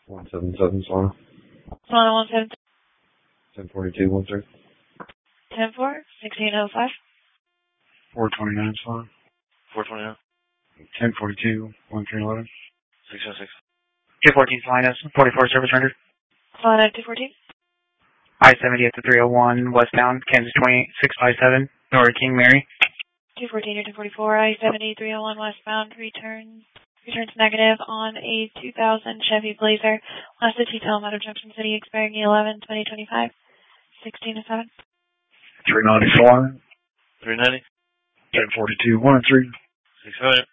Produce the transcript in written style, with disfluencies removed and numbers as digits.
177 Solana. Solana 177. 1042, 13. 10-4, 1605. 429 Solana. 429. 1042, 1311. 606. 214 Solana, 44 service rendered. Solana 214. I-70 at the 301 westbound, Kansas 28657, Nora King Mary. 214 or 244, I-70, 301 westbound, returns negative on a 2000 Chevy Blazer. Last T-Tel out of Junction City, expiring 11/2025, 1607. 390 Solana. 390. 1042, 13. 600.